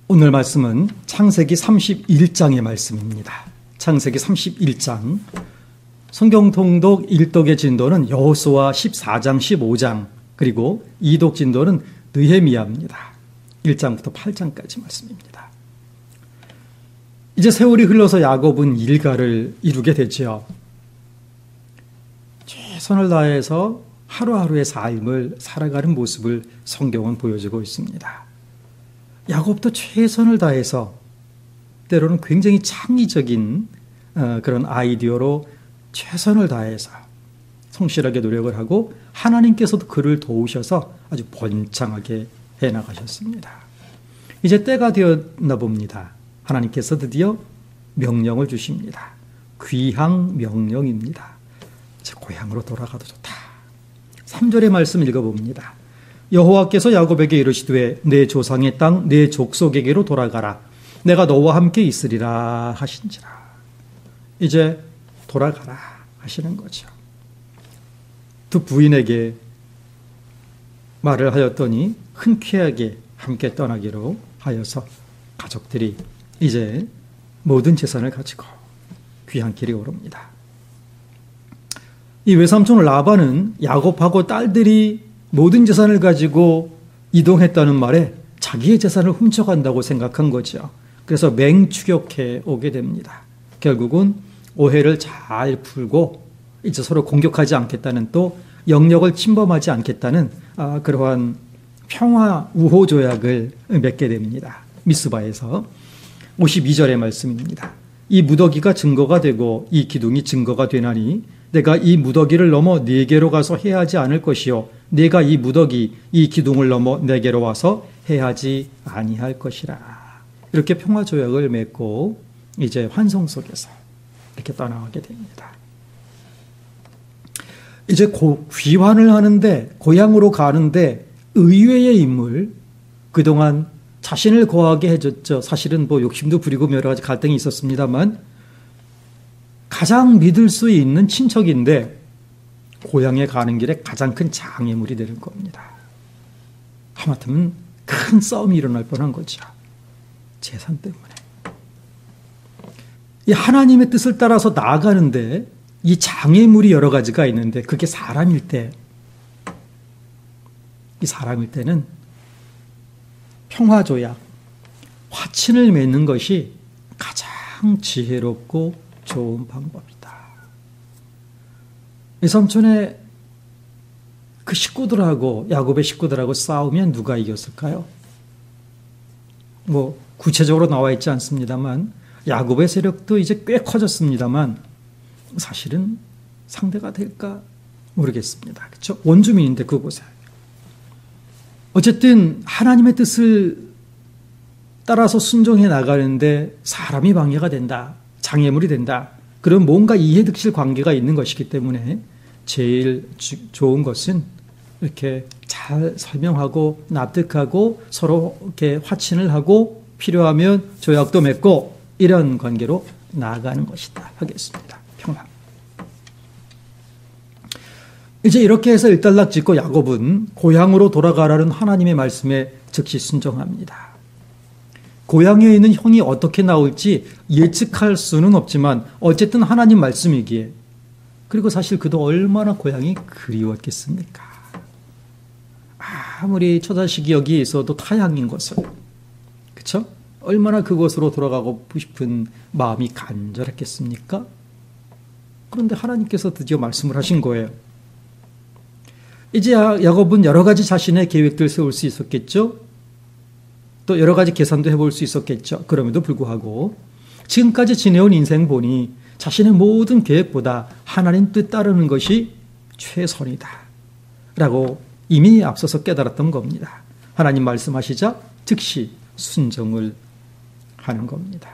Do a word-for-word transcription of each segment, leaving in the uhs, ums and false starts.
오늘 말씀은 창세기 삼십일 장의 말씀입니다. 창세기 삼십일 장. 성경 통독 일 독의 진도는 여호수아 십사 장, 십오 장, 그리고 이 독 진도는 느헤미야입니다. 일 장부터 팔 장까지 말씀입니다. 이제 세월이 흘러서 야곱은 일가를 이루게 되죠. 최선을 다해서 하루하루의 삶을 살아가는 모습을 성경은 보여주고 있습니다. 야곱도 최선을 다해서 때로는 굉장히 창의적인 그런 아이디어로 최선을 다해서 성실하게 노력을 하고 하나님께서도 그를 도우셔서 아주 번창하게 해나가셨습니다. 이제 때가 되었나 봅니다. 하나님께서 드디어 명령을 주십니다. 귀향 명령입니다. 제 고향으로 돌아가도 좋다. 삼 절의 말씀 읽어봅니다. 여호와께서 야곱에게 이르시되 내 조상의 땅 내 족속에게로 돌아가라. 내가 너와 함께 있으리라 하신지라. 이제 돌아가라 하시는 거죠. 두 부인에게 말을 하였더니 흔쾌하게 함께 떠나기로 하여서 가족들이 이제 모든 재산을 가지고 귀향길에 오릅니다. 이 외삼촌 라반은 야곱하고 딸들이 모든 재산을 가지고 이동했다는 말에 자기의 재산을 훔쳐간다고 생각한 거죠. 그래서 맹추격해 오게 됩니다. 결국은 오해를 잘 풀고 이제 서로 공격하지 않겠다는, 또 영역을 침범하지 않겠다는 아, 그러한 평화 우호 조약을 맺게 됩니다. 미스바에서. 오십이 절의 말씀입니다. 이 무더기가 증거가 되고 이 기둥이 증거가 되나니 내가 이 무더기를 넘어 네게로 가서 해하지 않을 것이요 네가 이 무더기 이 기둥을 넘어 내게로 와서 해하지 아니할 것이라. 이렇게 평화 조약을 맺고 이제 환송 속에서 이렇게 떠나가게 됩니다. 이제 고, 귀환을 하는데, 고향으로 가는데 의외의 인물, 그동안 자신을 거하게 해줬죠. 사실은 뭐 욕심도 부리고 여러 가지 갈등이 있었습니다만 가장 믿을 수 있는 친척인데 고향에 가는 길에 가장 큰 장애물이 되는 겁니다. 하마터면 큰 싸움이 일어날 뻔한 거죠. 재산 때문에. 이 하나님의 뜻을 따라서 나아가는데 이 장애물이 여러 가지가 있는데 그게 사람일 때, 이 사람일 때는 평화조약, 화친을 맺는 것이 가장 지혜롭고 좋은 방법이다. 이 삼촌의 그 식구들하고, 야곱의 식구들하고 싸우면 누가 이겼을까요? 뭐 구체적으로 나와 있지 않습니다만 야곱의 세력도 이제 꽤 커졌습니다만 사실은 상대가 될까 모르겠습니다. 그렇죠? 원주민인데 그곳에. 어쨌든 하나님의 뜻을 따라서 순종해 나가는데 사람이 방해가 된다, 장애물이 된다, 그런 뭔가 이해득실 관계가 있는 것이기 때문에 제일 주, 좋은 것은 이렇게 잘 설명하고 납득하고 서로 이렇게 화친을 하고 필요하면 조약도 맺고 이런 관계로 나아가는 것이다 하겠습니다. 평화. 이제 이렇게 해서 일단락 짓고 야곱은 고향으로 돌아가라는 하나님의 말씀에 즉시 순종합니다. 고향에 있는 형이 어떻게 나올지 예측할 수는 없지만 어쨌든 하나님 말씀이기에, 그리고 사실 그도 얼마나 고향이 그리웠겠습니까? 아무리 처자식이 여기에 있어도 타향인 것을, 그렇죠? 얼마나 그곳으로 돌아가고 싶은 마음이 간절했겠습니까? 그런데 하나님께서 드디어 말씀을 하신 거예요. 이제 야곱은 여러 가지 자신의 계획들을 세울 수 있었겠죠. 또 여러 가지 계산도 해볼 수 있었겠죠. 그럼에도 불구하고 지금까지 지내온 인생 보니 자신의 모든 계획보다 하나님 뜻 따르는 것이 최선이다 라고 이미 앞서서 깨달았던 겁니다. 하나님 말씀하시자 즉시 순종을 하는 겁니다.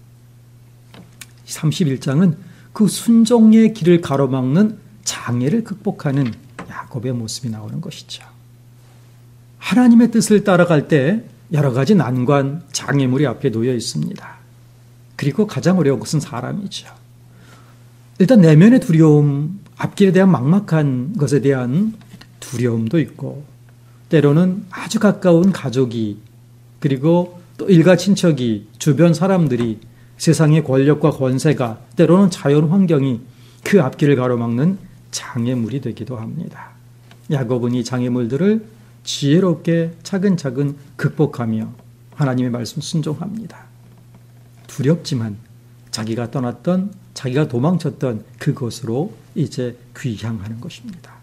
삼십일 장은 그 순종의 길을 가로막는 장애를 극복하는 야곱의 모습이 나오는 것이죠. 하나님의 뜻을 따라갈 때 여러 가지 난관, 장애물이 앞에 놓여 있습니다. 그리고 가장 어려운 것은 사람이죠. 일단 내면의 두려움, 앞길에 대한 막막한 것에 대한 두려움도 있고, 때로는 아주 가까운 가족이, 그리고 또 일가 친척이, 주변 사람들이, 세상의 권력과 권세가, 때로는 자연 환경이 그 앞길을 가로막는 장애물이 되기도 합니다. 야곱은 이 장애물들을 지혜롭게 차근차근 극복하며 하나님의 말씀 순종합니다. 두렵지만 자기가 떠났던, 자기가 도망쳤던 그곳으로 이제 귀향하는 것입니다.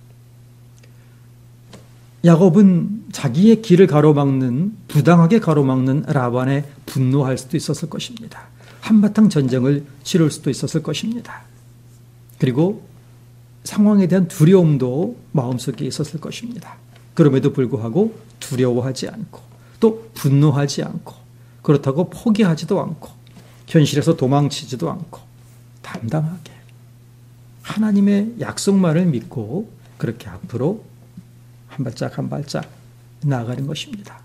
야곱은 자기의 길을 가로막는, 부당하게 가로막는 라반에 분노할 수도 있었을 것입니다. 한바탕 전쟁을 치를 수도 있었을 것입니다. 그리고 상황에 대한 두려움도 마음속에 있었을 것입니다. 그럼에도 불구하고 두려워하지 않고 또 분노하지 않고 그렇다고 포기하지도 않고 현실에서 도망치지도 않고 담담하게 하나님의 약속만을 믿고 그렇게 앞으로 한 발짝 한 발짝 나아가는 것입니다.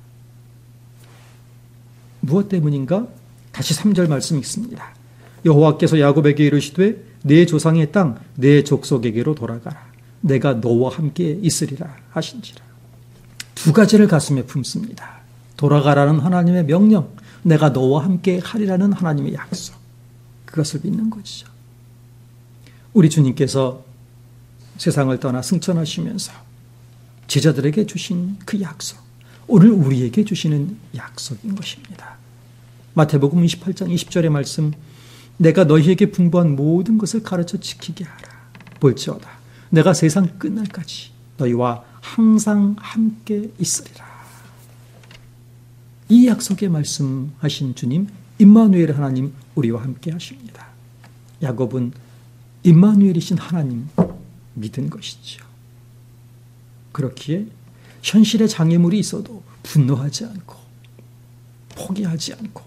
무엇 때문인가? 다시 삼 절 말씀 읽습니다. 여호와께서 야곱에게 이르시되 내 조상의 땅 내 족속에게로 돌아가라. 내가 너와 함께 있으리라 하신지라. 두 가지를 가슴에 품습니다. 돌아가라는 하나님의 명령, 내가 너와 함께 하리라는 하나님의 약속. 그것을 믿는 것이죠. 우리 주님께서 세상을 떠나 승천하시면서 제자들에게 주신 그 약속, 오늘 우리에게 주시는 약속인 것입니다. 마태복음 이십팔 장 이십 절의 말씀, 내가 너희에게 분부한 모든 것을 가르쳐 지키게 하라. 볼지어다 내가 세상 끝날까지 너희와 항상 함께 있으리라. 이 약속에 말씀하신 주님, 임마누엘 하나님 우리와 함께 하십니다. 야곱은 임마누엘이신 하나님 믿은 것이죠. 그렇기에 현실의 장애물이 있어도 분노하지 않고 포기하지 않고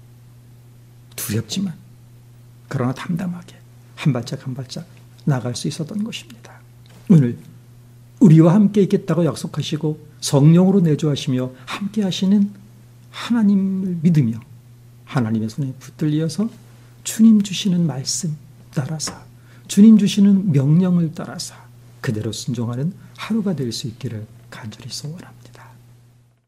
두렵지만 그러나 담담하게 한 발짝 한 발짝 나갈 수 있었던 것입니다. 오늘 우리와 함께 있겠다고 약속하시고 성령으로 내주하시며 함께 하시는 하나님을 믿으며 하나님의 손에 붙들려서 주님 주시는 말씀 따라서 주님 주시는 명령을 따라서 그대로 순종하는 하루가 될 수 있기를 간절히 소원합니다.